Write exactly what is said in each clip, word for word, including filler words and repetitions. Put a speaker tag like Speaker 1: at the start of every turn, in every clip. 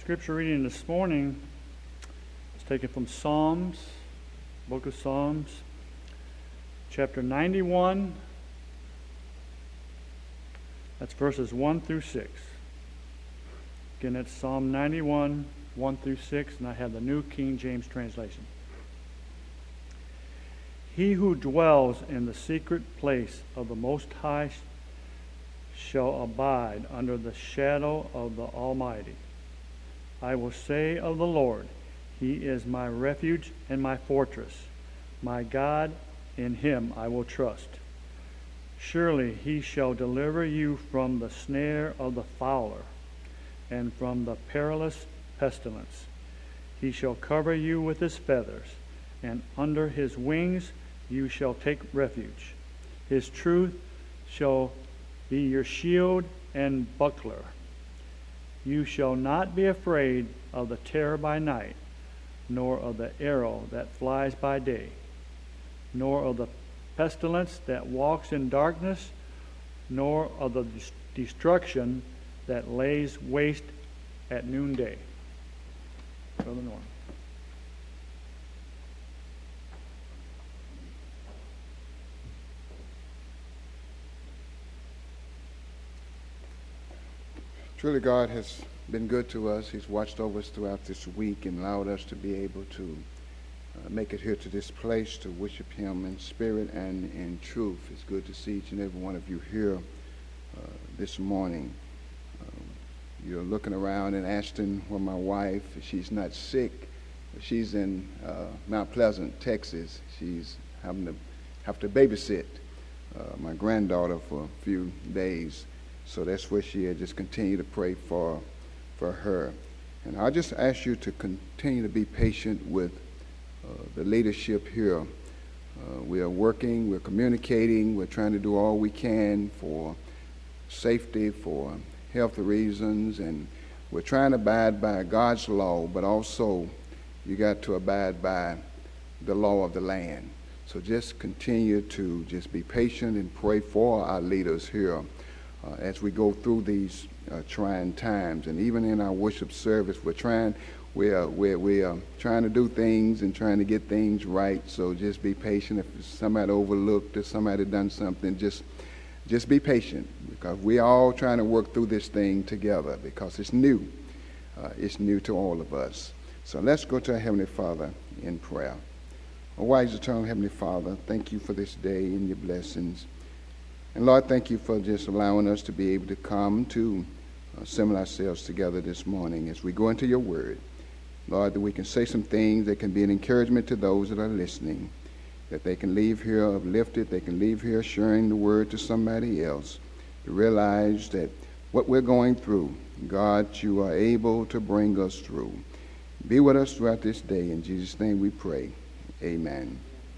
Speaker 1: Scripture reading this morning is taken from Psalms, Book of Psalms, chapter ninety-one. That's verses one through six. Again, that's Psalm ninety-one, one through six, and I have the New King James translation. He who dwells in the secret place of the Most High shall abide under the shadow of the Almighty. I will say of the Lord, He is my refuge and my fortress. My God, in Him I will trust. Surely He shall deliver you from the snare of the fowler and from the perilous pestilence. He shall cover you with His feathers, and under His wings you shall take refuge. His truth shall be your shield and buckler. You shall not be afraid of the terror by night, nor of the arrow that flies by day, nor of the pestilence that walks in darkness, nor of the destruction that lays waste at noonday. Brother Norm.
Speaker 2: Truly, God has been good to us. He's watched over us throughout this week and allowed us to be able to uh, make it here to this place to worship Him in spirit and in truth. It's good to see each and every one of you here uh, this morning. Um, you're looking around and asking where my wife, she's not sick. She's in uh, Mount Pleasant, Texas. She's having to have to babysit uh, my granddaughter for a few days. So that's where she is. Just continue to pray for, for her. And I just ask you to continue to be patient with uh, the leadership here. Uh, we are working, we're communicating, we're trying to do all we can for safety, for health reasons, and we're trying to abide by God's law, but also you got to abide by the law of the land. So just continue to just be patient and pray for our leaders here. Uh, as we go through these uh, trying times, and even in our worship service, we're trying, we are we're, we are trying to do things and trying to get things right. So just be patient. If somebody overlooked or somebody done something, just just be patient, because we are all trying to work through this thing together, because it's new. Uh, it's new to all of us. So let's go to our Heavenly Father in prayer. Our wise, eternal Heavenly Father, thank you for this day and your blessings. And Lord, thank you for just allowing us to be able to come to assemble ourselves together this morning as we go into your word. Lord, that we can say some things that can be an encouragement to those that are listening, that they can leave here uplifted, they can leave here sharing the word to somebody else, to realize that what we're going through, God, you are able to bring us through. Be with us throughout this day. In Jesus' name we pray. Amen.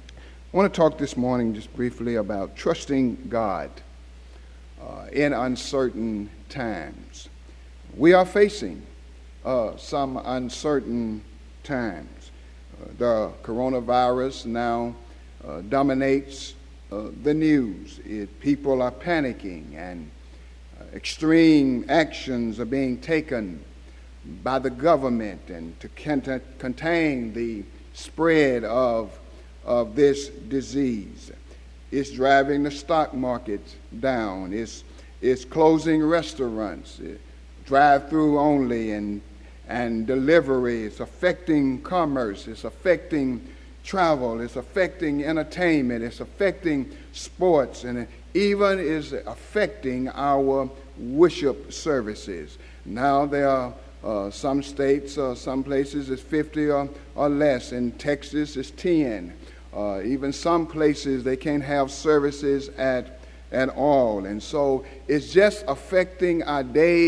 Speaker 2: I want to talk this morning just briefly about trusting God uh, in uncertain times. We are facing uh, some uncertain times. Uh, the coronavirus now uh, dominates uh, the news. It, people are panicking, and uh, extreme actions are being taken by the government and to cont- contain the spread of of this disease. It's driving the stock market down. It's, it's closing restaurants, drive-through only, and, and delivery. It's affecting commerce. It's affecting travel. It's affecting entertainment. It's affecting sports, and it even is affecting our worship services. Now there are uh, some states, uh, some places it's fifty or, or less. In Texas it's ten. Uh, even some places they can't have services at at all. And so it's just affecting our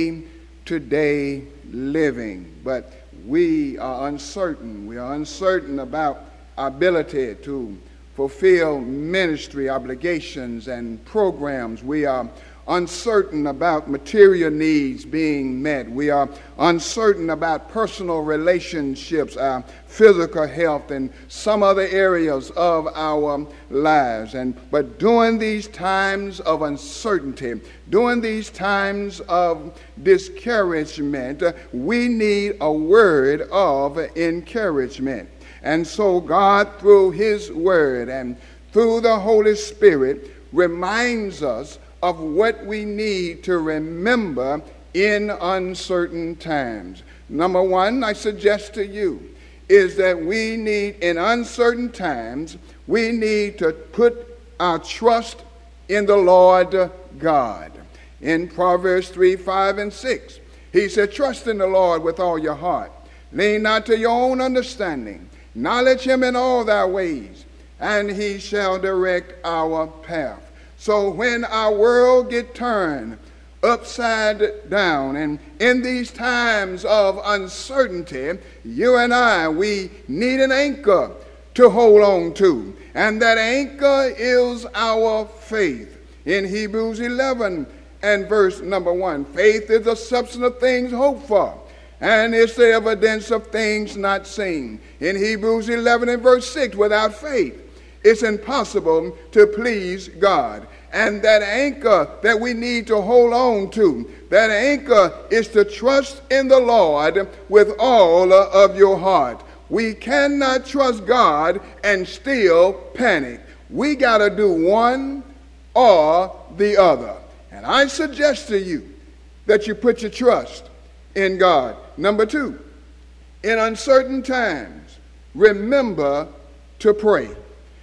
Speaker 2: day-to-day living. But we are uncertain. We are uncertain about our ability to fulfill ministry obligations and programs. We are uncertain about material needs being met. We are uncertain about personal relationships, our physical health, and some other areas of our lives. And but during these times of uncertainty, during these times of discouragement, we need a word of encouragement. And so God, through his word and through the Holy Spirit, reminds us of what we need to remember in uncertain times. Number one, I suggest to you, is that we need, in uncertain times, we need to put our trust in the Lord God. In Proverbs three, five, and six, he said, trust in the Lord with all your heart. Lean not to your own understanding. Acknowledge him in all thy ways, and he shall direct our path. So when our world get turned upside down, and in these times of uncertainty, you and I, we need an anchor to hold on to. And that anchor is our faith. In Hebrews eleven and verse number one, faith is the substance of things hoped for, and it's the evidence of things not seen. In Hebrews eleven and verse six, without faith, it's impossible to please God. And that anchor that we need to hold on to, that anchor is to trust in the Lord with all of your heart. We cannot trust God and still panic. We got to do one or the other. And I suggest to you that you put your trust in God. Number two, in uncertain times, remember to pray.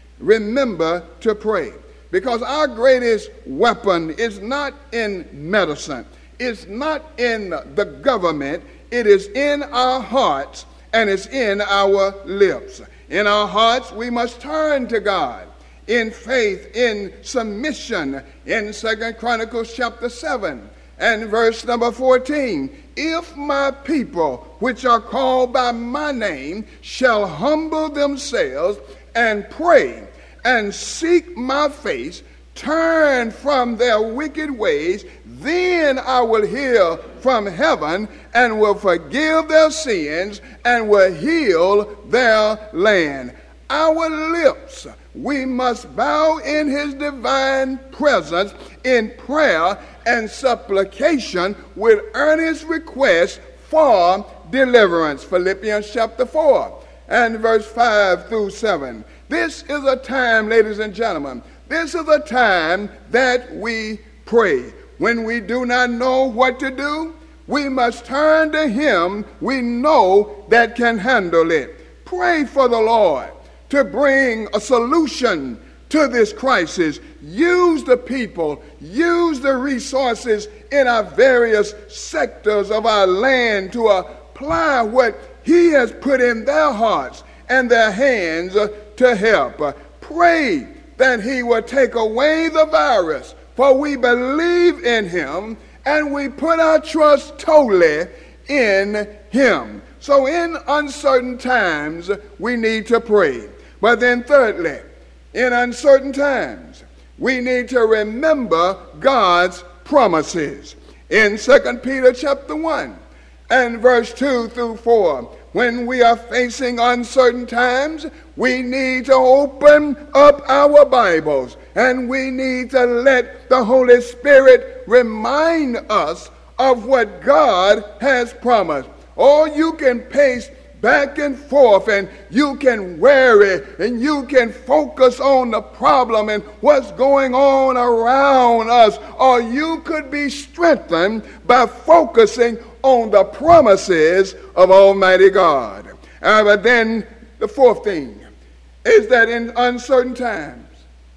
Speaker 2: Remember to pray. Because our greatest weapon is not in medicine. It's not in the government. It is in our hearts, and it's in our lips. In our hearts, we must turn to God in faith, in submission. In Second Chronicles chapter seven and verse number fourteen, if my people, which are called by my name, shall humble themselves and pray and seek my face, turn from their wicked ways, then I will hear from heaven and will forgive their sins and will heal their land. Our lips, we must bow in his divine presence in prayer and supplication with earnest request for deliverance. Philippians chapter four and verse five through seven. This is a time, ladies and gentlemen, this is a time that we pray. When we do not know what to do, we must turn to him we know that can handle it. Pray for the Lord to bring a solution to this crisis. Use the people, use the resources in our various sectors of our land to apply what he has put in their hearts and their hands to help. Pray that he will take away the virus, for we believe in him and we put our trust totally in him. So in uncertain times, we need to pray. But then thirdly, in uncertain times, we need to remember God's promises. In Second Peter chapter one and verse two through four, when we are facing uncertain times, we need to open up our Bibles and we need to let the Holy Spirit remind us of what God has promised. Or you can pace back and forth and you can worry and you can focus on the problem and what's going on around us. Or you could be strengthened by focusing on the promises of Almighty God. Uh, but then the fourth thing is that in uncertain times,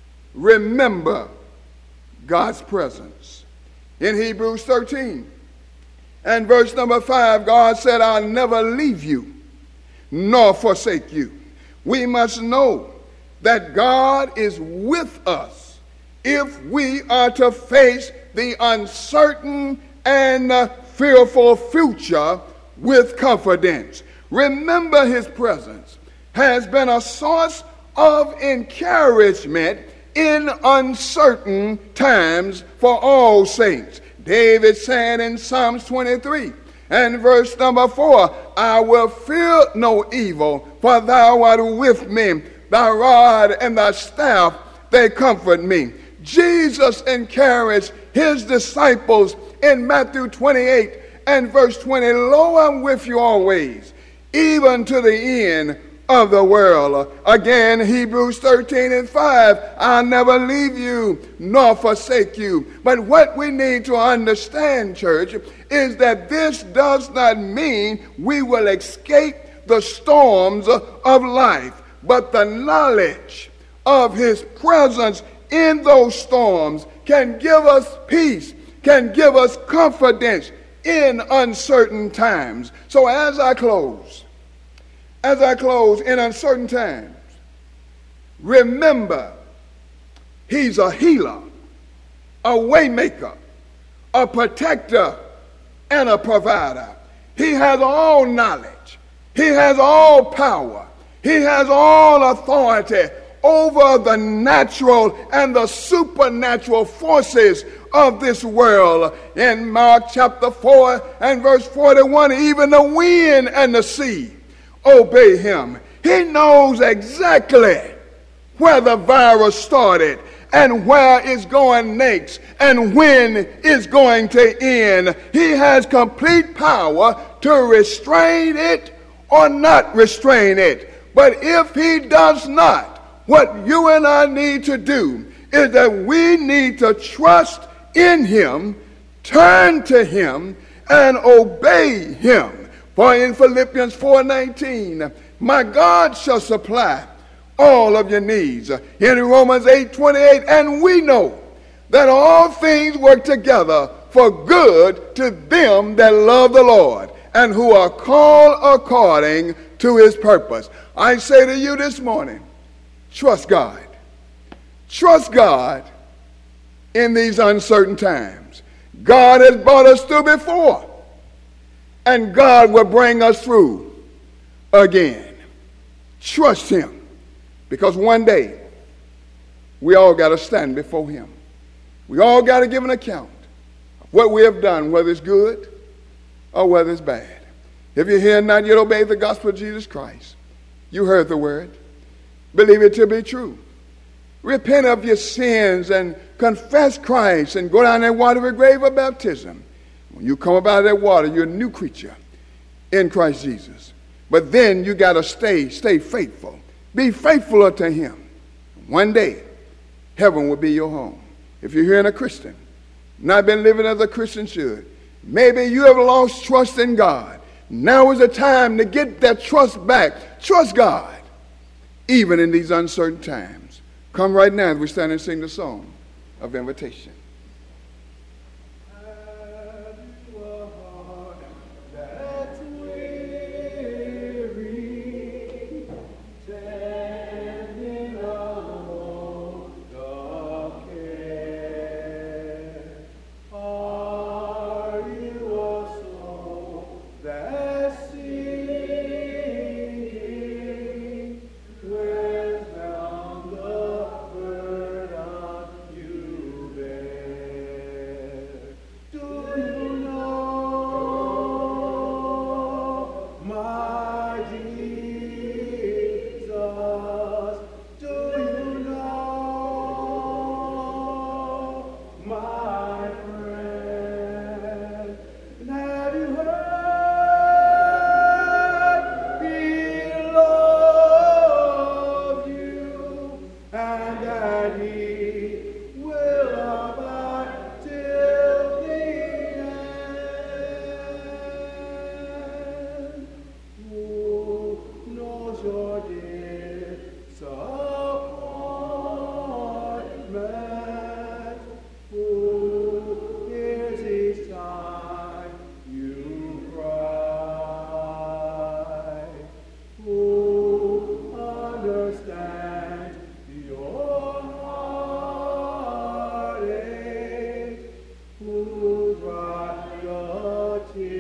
Speaker 2: remember God's presence. In Hebrews thirteen and verse number five, God said, I'll never leave you nor forsake you. We must know that God is with us if we are to face the uncertain and uh, fearful future with confidence. Remember his presence has been a source of encouragement in uncertain times for all saints. David said in Psalms twenty-three and verse number four, I will fear no evil, for thou art with me. Thy rod and thy staff, they comfort me. Jesus encouraged his disciples in Matthew twenty-eight and verse twenty, Lo, I'm with you always, even to the end of the world. Again, Hebrews thirteen and five, I'll never leave you nor forsake you. But what we need to understand, church, is that this does not mean we will escape the storms of life, but the knowledge of his presence in those storms can give us peace, can give us confidence in uncertain times. So as I close, as I close in uncertain times, remember, he's a healer, a waymaker, a protector, and a provider. He has all knowledge. He has all power. He has all authority over the natural and the supernatural forces of this world. In Mark chapter four and verse forty-one, even the wind and the sea obey him. He knows exactly where the virus started and where it's going next and when it's going to end. He has complete power to restrain it or not restrain it. But if he does not, what you and I need to do is that we need to trust in him, turn to him, and obey him. For in Philippians four nineteen, my God shall supply all of your needs. In Romans eight twenty-eight, and we know that all things work together for good to them that love the Lord and who are called according to his purpose. I say to you this morning, trust God. Trust God in these uncertain times. God has brought us through before, and God will bring us through again. Trust him, because one day we all got to stand before him. We all got to give an account of what we have done, whether it's good or whether it's bad. If you're here and not yet obey the gospel of Jesus Christ, you heard the word. Believe it to be true. Repent of your sins and confess Christ and go down that watery grave of baptism. When you come up out of that water, you're a new creature in Christ Jesus. But then you got to stay, stay faithful. Be faithful unto him. One day, heaven will be your home. If you're here and a Christian, not been living as a Christian should, maybe you have lost trust in God. Now is the time to get that trust back. Trust God, even in these uncertain times. Come right now as we stand and sing the song of invitation.
Speaker 3: Who brought your tears.